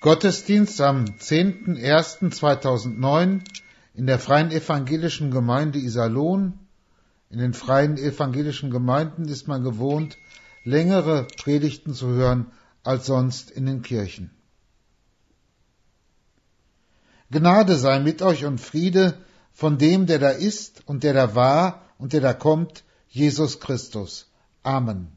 Gottesdienst am 10.01.2009 in der Freien Evangelischen Gemeinde Iserlohn. In den Freien Evangelischen Gemeinden ist man gewohnt, längere Predigten zu hören als sonst in den Kirchen. Gnade sei mit euch und Friede von dem, der da ist und der da war und der da kommt, Jesus Christus. Amen.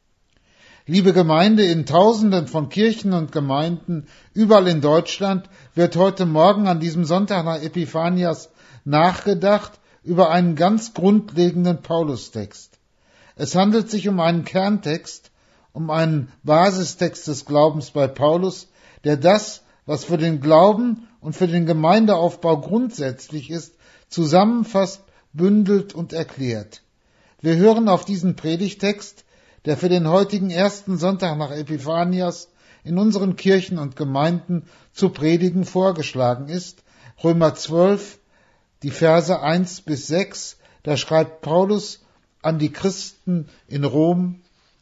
Liebe Gemeinde, in Tausenden von Kirchen und Gemeinden überall in Deutschland wird heute Morgen an diesem Sonntag nach Epiphanias nachgedacht über einen ganz grundlegenden Paulustext. Es handelt sich um einen Kerntext, um einen Basistext des Glaubens bei Paulus, der das, was für den Glauben und für den Gemeindeaufbau grundsätzlich ist, zusammenfasst, bündelt und erklärt. Wir hören auf diesen Predigtext, der für den heutigen ersten Sonntag nach Epiphanias in unseren Kirchen und Gemeinden zu predigen vorgeschlagen ist, Römer 12, die Verse 1 bis 6, da schreibt Paulus an die Christen in Rom: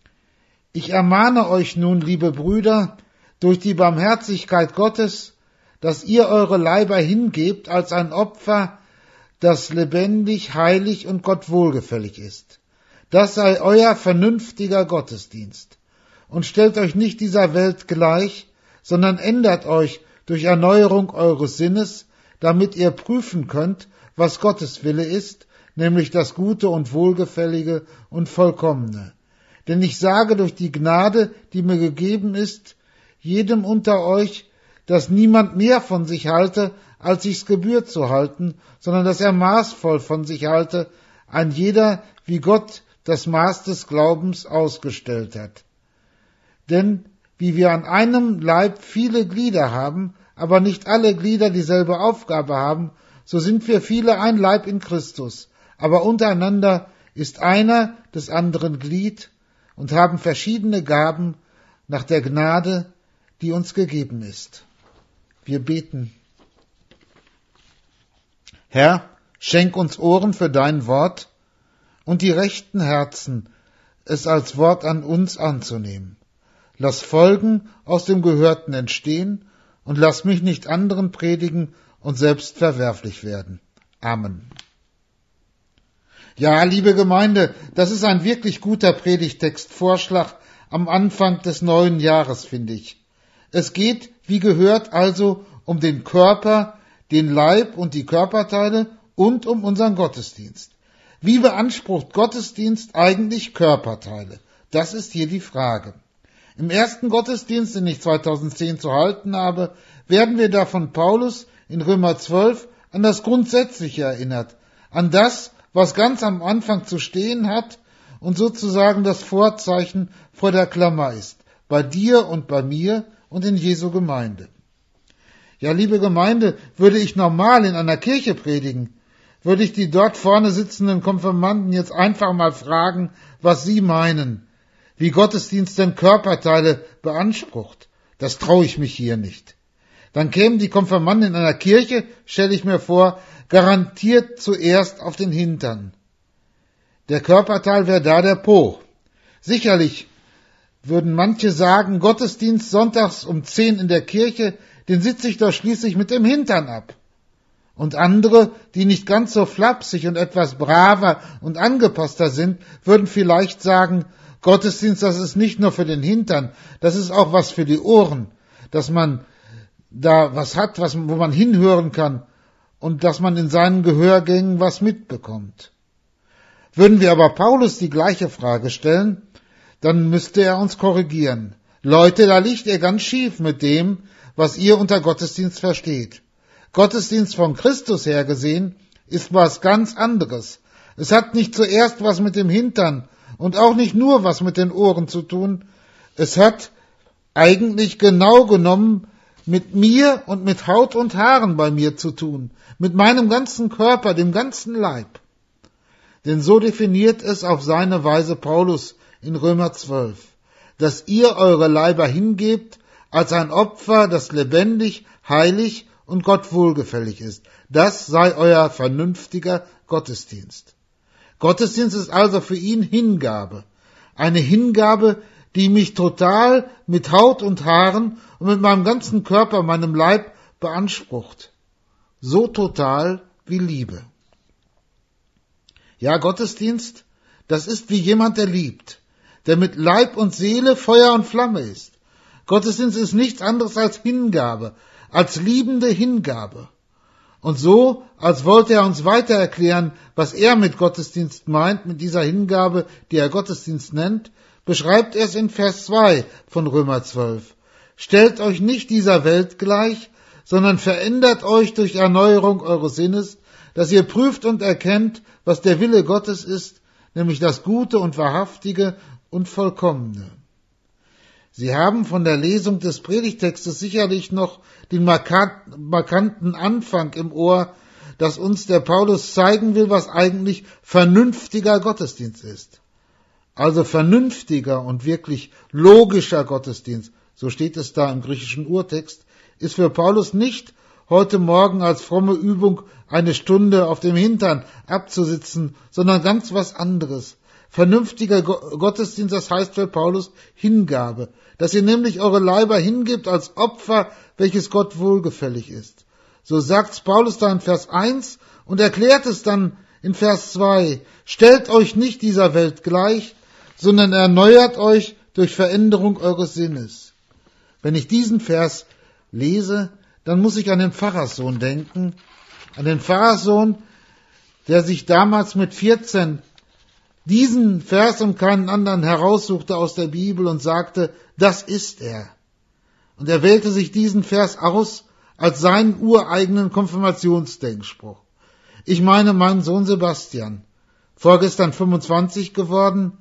Ich ermahne euch nun, liebe Brüder, durch die Barmherzigkeit Gottes, dass ihr eure Leiber hingebt als ein Opfer, das lebendig, heilig und Gott wohlgefällig ist. Das sei euer vernünftiger Gottesdienst. Und stellt euch nicht dieser Welt gleich, sondern ändert euch durch Erneuerung eures Sinnes, damit ihr prüfen könnt, was Gottes Wille ist, nämlich das Gute und Wohlgefällige und Vollkommene. Denn ich sage durch die Gnade, die mir gegeben ist, jedem unter euch, dass niemand mehr von sich halte, als sich's gebührt zu halten, sondern dass er maßvoll von sich halte, ein jeder, wie Gott das Maß des Glaubens ausgestellt hat. Denn wie wir an einem Leib viele Glieder haben, aber nicht alle Glieder dieselbe Aufgabe haben, so sind wir viele ein Leib in Christus, aber untereinander ist einer des anderen Glied und haben verschiedene Gaben nach der Gnade, die uns gegeben ist. Wir beten. Herr, schenk uns Ohren für dein Wort und die rechten Herzen, es als Wort an uns anzunehmen. Lass Folgen aus dem Gehörten entstehen und lass mich nicht anderen predigen und selbst verwerflich werden. Amen. Ja, liebe Gemeinde, das ist ein wirklich guter Predigtextvorschlag am Anfang des neuen Jahres, finde ich. Es geht, wie gehört, also um den Körper, den Leib und die Körperteile und um unseren Gottesdienst. Wie beansprucht Gottesdienst eigentlich Körperteile? Das ist hier die Frage. Im ersten Gottesdienst, den ich 2010 zu halten habe, werden wir da von Paulus in Römer 12 an das Grundsätzliche erinnert, an das, was ganz am Anfang zu stehen hat und sozusagen das Vorzeichen vor der Klammer ist, bei dir und bei mir und in Jesu Gemeinde. Ja, liebe Gemeinde, würde ich normal in einer Kirche predigen, würde ich die dort vorne sitzenden Konfirmanden jetzt einfach mal fragen, was sie meinen, wie Gottesdienst denn Körperteile beansprucht. Das traue ich mich hier nicht. Dann kämen die Konfirmanden in einer Kirche, stelle ich mir vor, garantiert zuerst auf den Hintern. Der Körperteil wäre da der Po. Sicherlich würden manche sagen, Gottesdienst sonntags um 10 in der Kirche, den sitze ich doch schließlich mit dem Hintern ab. Und andere, die nicht ganz so flapsig und etwas braver und angepasster sind, würden vielleicht sagen, Gottesdienst, das ist nicht nur für den Hintern, das ist auch was für die Ohren, dass man da was hat, wo man hinhören kann und dass man in seinen Gehörgängen was mitbekommt. Würden wir aber Paulus die gleiche Frage stellen, dann müsste er uns korrigieren. Leute, da liegt ihr ganz schief mit dem, was ihr unter Gottesdienst versteht. Gottesdienst von Christus her gesehen ist was ganz anderes. Es hat nicht zuerst was mit dem Hintern und auch nicht nur was mit den Ohren zu tun. Es hat eigentlich genau genommen mit mir und mit Haut und Haaren bei mir zu tun, mit meinem ganzen Körper, dem ganzen Leib. Denn so definiert es auf seine Weise Paulus in Römer 12, dass ihr eure Leiber hingebt als ein Opfer, das lebendig, heilig und Gott wohlgefällig ist. Das sei euer vernünftiger Gottesdienst. Gottesdienst ist also für ihn Hingabe. Eine Hingabe, die mich total mit Haut und Haaren und mit meinem ganzen Körper, meinem Leib beansprucht. So total wie Liebe. Ja, Gottesdienst, das ist wie jemand, der liebt, der mit Leib und Seele Feuer und Flamme ist. Gottesdienst ist nichts anderes als Hingabe, als liebende Hingabe. Und so, als wollte er uns weiter erklären, was er mit Gottesdienst meint, mit dieser Hingabe, die er Gottesdienst nennt, beschreibt er es in Vers 2 von Römer 12. Stellt euch nicht dieser Welt gleich, sondern verändert euch durch Erneuerung eures Sinnes, dass ihr prüft und erkennt, was der Wille Gottes ist, nämlich das Gute und Wahrhaftige und Vollkommene. Sie haben von der Lesung des Predigtextes sicherlich noch den markanten Anfang im Ohr, dass uns der Paulus zeigen will, was eigentlich vernünftiger Gottesdienst ist. Also vernünftiger und wirklich logischer Gottesdienst, so steht es da im griechischen Urtext, ist für Paulus nicht heute Morgen als fromme Übung eine Stunde auf dem Hintern abzusitzen, sondern ganz was anderes. Vernünftiger Gottesdienst, das heißt für Paulus Hingabe, dass ihr nämlich eure Leiber hingebt als Opfer, welches Gott wohlgefällig ist. So sagt's Paulus da in Vers 1 und erklärt es dann in Vers 2. Stellt euch nicht dieser Welt gleich, sondern erneuert euch durch Veränderung eures Sinnes. Wenn ich diesen Vers lese, dann muss ich an den Pfarrerssohn denken, an den Pfarrerssohn, der sich damals mit 14 diesen Vers und keinen anderen heraussuchte aus der Bibel und sagte, das ist er. Und er wählte sich diesen Vers aus als seinen ureigenen Konfirmationsdenkspruch. Ich meine meinen Sohn Sebastian, vorgestern 25 geworden,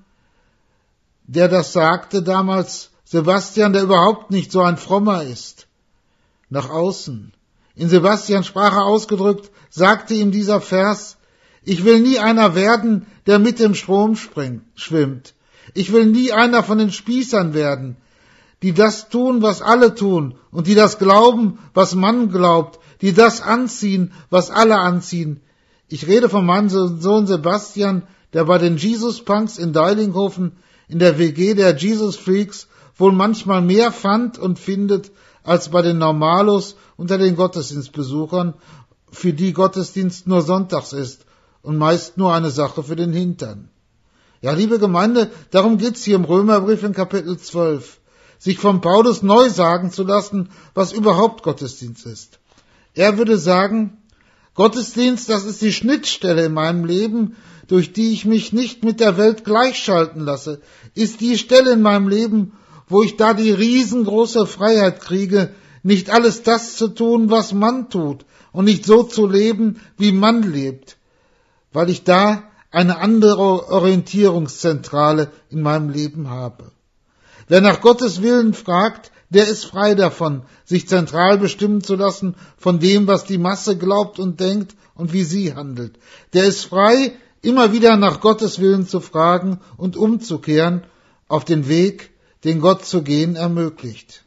der das sagte damals, Sebastian, der überhaupt nicht so ein Frommer ist, nach außen. In Sebastians Sprache ausgedrückt, sagte ihm dieser Vers, ich will nie einer werden, der mit dem Strom schwimmt. Ich will nie einer von den Spießern werden, die das tun, was alle tun, und die das glauben, was man glaubt, die das anziehen, was alle anziehen. Ich rede von meinem Sohn Sebastian, der bei den Jesus-Punks in Deilinghofen in der WG der Jesus-Freaks wohl manchmal mehr fand und findet, als bei den Normalos unter den Gottesdienstbesuchern, für die Gottesdienst nur sonntags ist und meist nur eine Sache für den Hintern. Ja, liebe Gemeinde, darum geht's hier im Römerbrief in Kapitel 12, sich von Paulus neu sagen zu lassen, was überhaupt Gottesdienst ist. Er würde sagen, Gottesdienst, das ist die Schnittstelle in meinem Leben, durch die ich mich nicht mit der Welt gleichschalten lasse, ist die Stelle in meinem Leben, wo ich da die riesengroße Freiheit kriege, nicht alles das zu tun, was man tut, und nicht so zu leben, wie man lebt, weil ich da eine andere Orientierungszentrale in meinem Leben habe. Wer nach Gottes Willen fragt, der ist frei davon, sich zentral bestimmen zu lassen von dem, was die Masse glaubt und denkt und wie sie handelt. Der ist frei, immer wieder nach Gottes Willen zu fragen und umzukehren auf den Weg, den Gott zu gehen ermöglicht.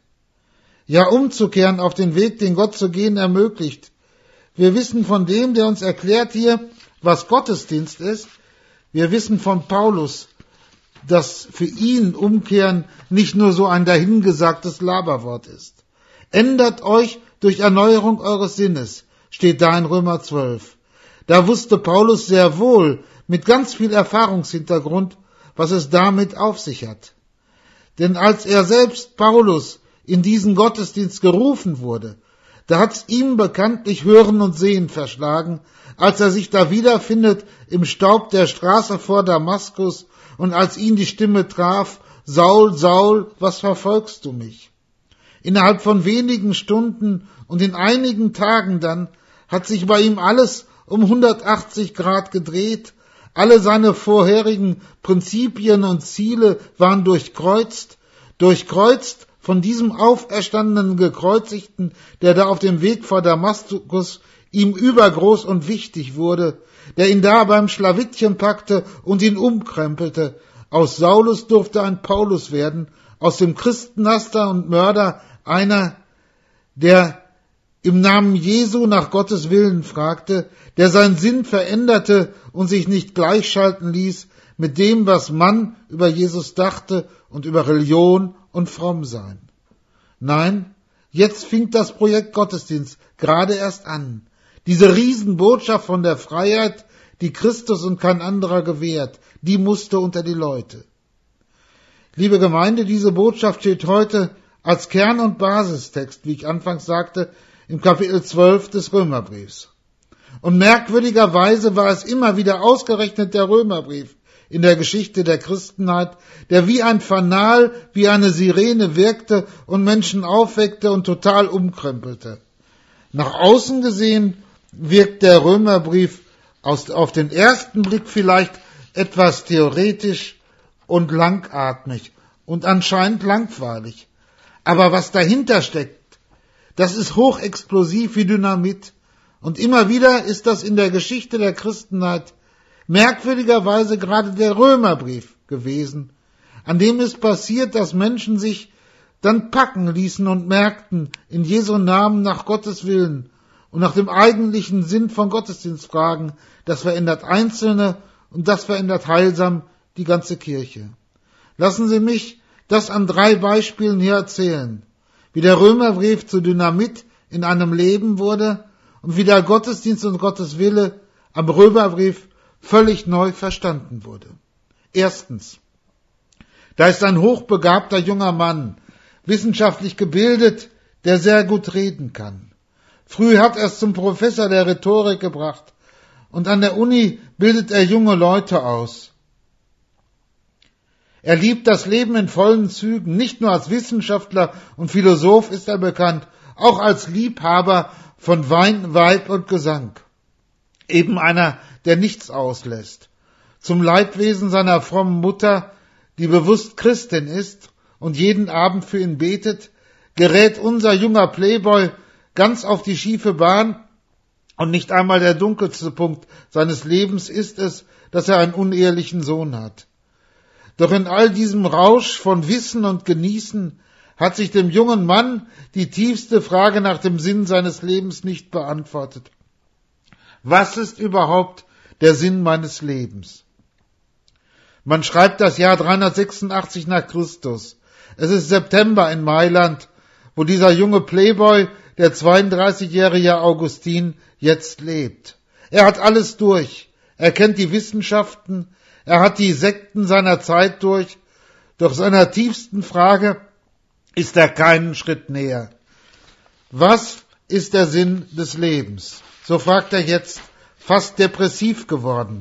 Ja, umzukehren auf den Weg, den Gott zu gehen ermöglicht. Wir wissen von dem, der uns erklärt hier, was Gottesdienst ist. Wir wissen von Paulus, dass für ihn Umkehren nicht nur so ein dahingesagtes Laberwort ist. Ändert euch durch Erneuerung eures Sinnes, steht da in Römer 12. Da wusste Paulus sehr wohl, mit ganz viel Erfahrungshintergrund, was es damit auf sich hat. Denn als er selbst, Paulus, in diesen Gottesdienst gerufen wurde, da hat's ihm bekanntlich Hören und Sehen verschlagen, als er sich da wiederfindet im Staub der Straße vor Damaskus und als ihn die Stimme traf, Saul, Saul, was verfolgst du mich? Innerhalb von wenigen Stunden und in einigen Tagen dann hat sich bei ihm alles um 180 Grad gedreht, alle seine vorherigen Prinzipien und Ziele waren durchkreuzt von diesem auferstandenen Gekreuzigten, der da auf dem Weg vor Damaskus ihm übergroß und wichtig wurde, der ihn da beim Schlawittchen packte und ihn umkrempelte. Aus Saulus durfte ein Paulus werden, aus dem Christenhaster und Mörder einer, der im Namen Jesu nach Gottes Willen fragte, der seinen Sinn veränderte und sich nicht gleichschalten ließ mit dem, was man über Jesus dachte und über Religion und Frommsein. Nein, jetzt fing das Projekt Gottesdienst gerade erst an. Diese Riesenbotschaft von der Freiheit, die Christus und kein anderer gewährt, die musste unter die Leute. Liebe Gemeinde, diese Botschaft steht heute als Kern- und Basistext, wie ich anfangs sagte, im Kapitel 12 des Römerbriefs. Und merkwürdigerweise war es immer wieder ausgerechnet der Römerbrief in der Geschichte der Christenheit, der wie ein Fanal, wie eine Sirene wirkte und Menschen aufweckte und total umkrempelte. Nach außen gesehen wirkt der Römerbrief auf den ersten Blick vielleicht etwas theoretisch und langatmig und anscheinend langweilig. Aber was dahinter steckt, das ist hochexplosiv wie Dynamit. Und immer wieder ist das in der Geschichte der Christenheit merkwürdigerweise gerade der Römerbrief gewesen, an dem es passiert, dass Menschen sich dann packen ließen und merkten, in Jesu Namen nach Gottes Willen und nach dem eigentlichen Sinn von Gottesdienst fragen. Das verändert Einzelne und das verändert heilsam die ganze Kirche. Lassen Sie mich das an 3 Beispielen hier erzählen, wie der Römerbrief zu Dynamit in einem Leben wurde und wie der Gottesdienst und Gottes Wille am Römerbrief völlig neu verstanden wurde. Erstens, da ist ein hochbegabter junger Mann, wissenschaftlich gebildet, der sehr gut reden kann. Früh hat er es zum Professor der Rhetorik gebracht und an der Uni bildet er junge Leute aus. Er liebt das Leben in vollen Zügen, nicht nur als Wissenschaftler und Philosoph ist er bekannt, auch als Liebhaber von Wein, Weib und Gesang. Eben einer, der nichts auslässt. Zum Leidwesen seiner frommen Mutter, die bewusst Christin ist und jeden Abend für ihn betet, gerät unser junger Playboy ganz auf die schiefe Bahn und nicht einmal der dunkelste Punkt seines Lebens ist es, dass er einen unehelichen Sohn hat. Doch in all diesem Rausch von Wissen und Genießen hat sich dem jungen Mann die tiefste Frage nach dem Sinn seines Lebens nicht beantwortet. Was ist überhaupt der Sinn meines Lebens? Man schreibt das Jahr 386 nach Christus. Es ist September in Mailand, wo dieser junge Playboy, der 32-jährige Augustin, jetzt lebt. Er hat alles durch. Er kennt die Wissenschaften, er hat die Sekten seiner Zeit durch. Doch seiner tiefsten Frage ist er keinen Schritt näher. Was ist der Sinn des Lebens? So fragt er jetzt, fast depressiv geworden.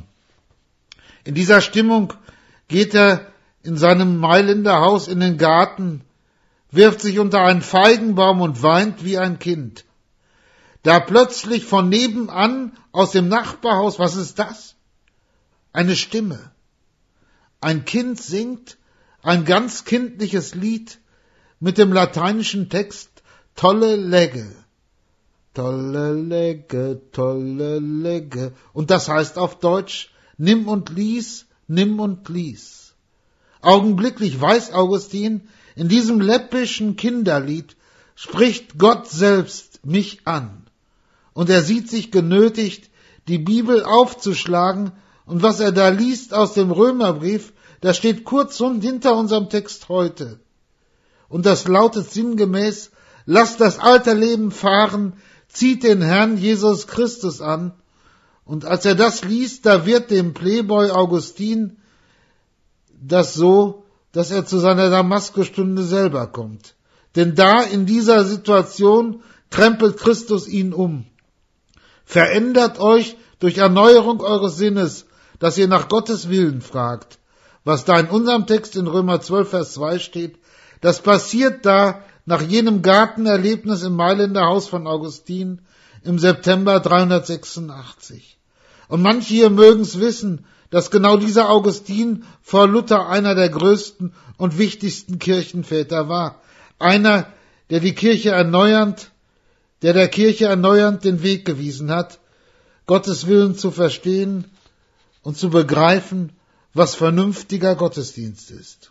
In dieser Stimmung geht er in seinem Mailänder Haus in den Garten, wirft sich unter einen Feigenbaum und weint wie ein Kind. Da plötzlich von nebenan aus dem Nachbarhaus, was ist das? Eine Stimme. Ein Kind singt ein ganz kindliches Lied mit dem lateinischen Text Tolle Legge. Tolle Legge, tolle Legge. Und das heißt auf Deutsch, nimm und lies, nimm und lies. Augenblicklich weiß Augustin, in diesem läppischen Kinderlied spricht Gott selbst mich an. Und er sieht sich genötigt, die Bibel aufzuschlagen, und was er da liest aus dem Römerbrief, das steht kurz und hinter unserem Text heute. Und das lautet sinngemäß, lasst das alte Leben fahren, zieht den Herrn Jesus Christus an. Und als er das liest, da wird dem Playboy Augustin das so, dass er zu seiner Damaskusstunde selber kommt. Denn da in dieser Situation krempelt Christus ihn um. Verändert euch durch Erneuerung eures Sinnes, dass ihr nach Gottes Willen fragt. Was da in unserem Text in Römer 12, Vers 2 steht, das passiert da nach jenem Gartenerlebnis im Mailänder Haus von Augustin im September 386. Und manche hier mögen's wissen, dass genau dieser Augustin vor Luther einer der größten und wichtigsten Kirchenväter war. Einer, der die Kirche erneuernd, der Kirche erneuernd den Weg gewiesen hat, Gottes Willen zu verstehen und zu begreifen, was vernünftiger Gottesdienst ist.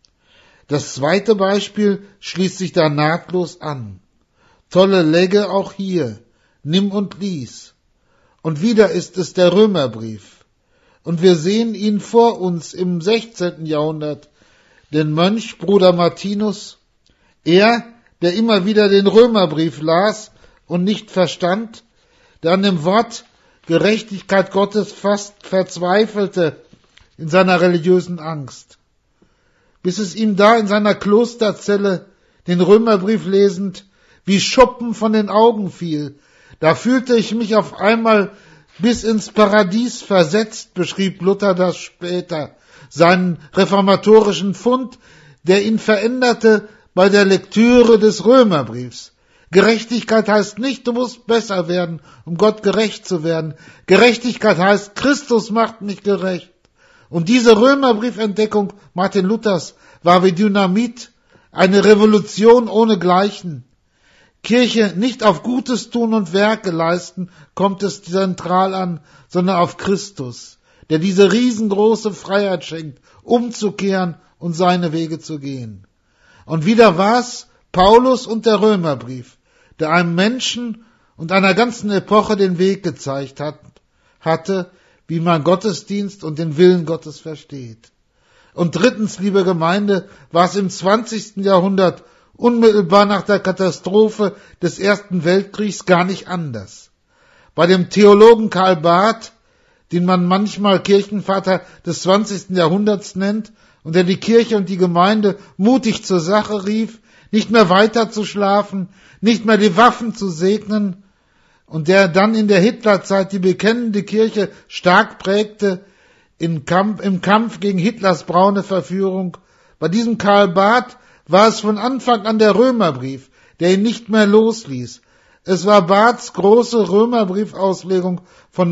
Das zweite Beispiel schließt sich da nahtlos an. Tolle Legge auch hier, nimm und lies. Und wieder ist es der Römerbrief. Und wir sehen ihn vor uns im 16. Jahrhundert, den Mönch Bruder Martinus, er, der immer wieder den Römerbrief las und nicht verstand, der an dem Wort Gerechtigkeit Gottes fast verzweifelte in seiner religiösen Angst, bis es ihm da in seiner Klosterzelle, den Römerbrief lesend, wie Schuppen von den Augen fiel. Da fühlte ich mich auf einmal bis ins Paradies versetzt, beschrieb Luther das später, seinen reformatorischen Fund, der ihn veränderte bei der Lektüre des Römerbriefs. Gerechtigkeit heißt nicht, du musst besser werden, um Gott gerecht zu werden. Gerechtigkeit heißt, Christus macht mich gerecht. Und diese Römerbriefentdeckung Martin Luthers war wie Dynamit, eine Revolution ohnegleichen. Kirche nicht auf Gutes tun und Werke leisten, kommt es zentral an, sondern auf Christus, der diese riesengroße Freiheit schenkt, umzukehren und seine Wege zu gehen. Und wieder war's Paulus und der Römerbrief, der einem Menschen und einer ganzen Epoche den Weg gezeigt hatte, wie man Gottesdienst und den Willen Gottes versteht. Und drittens, liebe Gemeinde, war es im 20. Jahrhundert unmittelbar nach der Katastrophe des Ersten Weltkriegs gar nicht anders. Bei dem Theologen Karl Barth, den man manchmal Kirchenvater des 20. Jahrhunderts nennt und der die Kirche und die Gemeinde mutig zur Sache rief, nicht mehr weiter zu schlafen, nicht mehr die Waffen zu segnen und der dann in der Hitlerzeit die bekennende Kirche stark prägte im Kampf gegen Hitlers braune Verführung. Bei diesem Karl Barth war es von Anfang an der Römerbrief, der ihn nicht mehr losließ. Es war Barths große Römerbriefauslegung von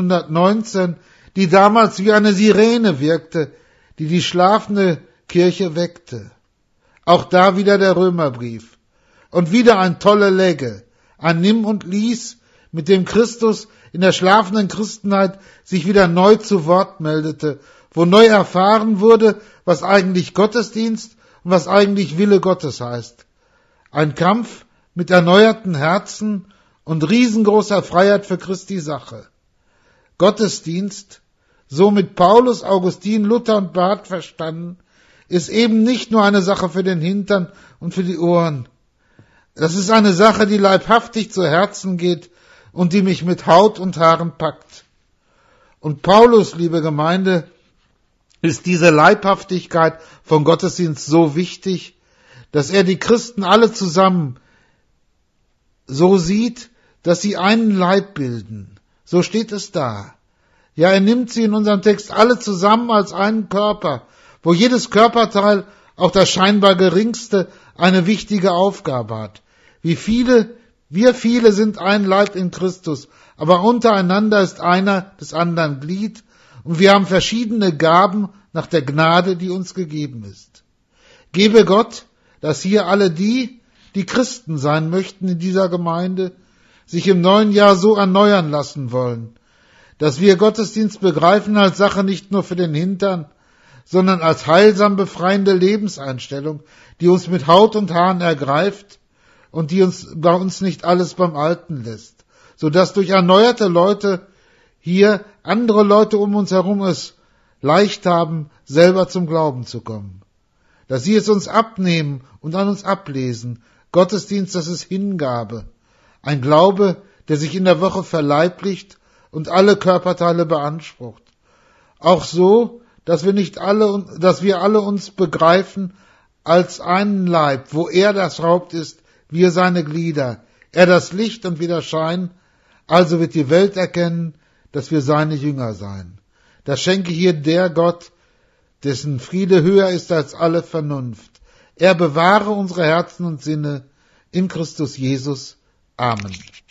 1919, die damals wie eine Sirene wirkte, die die schlafende Kirche weckte. Auch da wieder der Römerbrief. Und wieder ein tolle Legge, ein Nimm und Lies, mit dem Christus in der schlafenden Christenheit sich wieder neu zu Wort meldete, wo neu erfahren wurde, was eigentlich Gottesdienst und was eigentlich Wille Gottes heißt. Ein Kampf mit erneuerten Herzen und riesengroßer Freiheit für Christi Sache. Gottesdienst, so mit Paulus, Augustin, Luther und Barth verstanden, ist eben nicht nur eine Sache für den Hintern und für die Ohren. Das ist eine Sache, die leibhaftig zu Herzen geht und die mich mit Haut und Haaren packt. Und Paulus, liebe Gemeinde, ist diese Leibhaftigkeit von Gottesdienst so wichtig, dass er die Christen alle zusammen so sieht, dass sie einen Leib bilden. So steht es da. Ja, er nimmt sie in unserem Text alle zusammen als einen Körper, wo jedes Körperteil, auch das scheinbar geringste, eine wichtige Aufgabe hat. Wir viele sind ein Leib in Christus, aber untereinander ist einer des anderen Glied und wir haben verschiedene Gaben nach der Gnade, die uns gegeben ist. Gebe Gott, dass hier alle die Christen sein möchten in dieser Gemeinde, sich im neuen Jahr so erneuern lassen wollen, dass wir Gottesdienst begreifen als Sache nicht nur für den Hintern, sondern als heilsam befreiende Lebenseinstellung, die uns mit Haut und Haaren ergreift und die uns bei uns nicht alles beim Alten lässt, sodass durch erneuerte Leute hier andere Leute um uns herum es leicht haben, selber zum Glauben zu kommen. Dass sie es uns abnehmen und an uns ablesen. Gottesdienst, das ist Hingabe. Ein Glaube, der sich in der Woche verleiblicht und alle Körperteile beansprucht. Auch so, dass wir alle uns begreifen als einen Leib, wo er das Haupt ist, wir seine Glieder, er das Licht und wir der Schein, also wird die Welt erkennen, dass wir seine Jünger seien. Das schenke hier der Gott, dessen Friede höher ist als alle Vernunft. Er bewahre unsere Herzen und Sinne in Christus Jesus. Amen.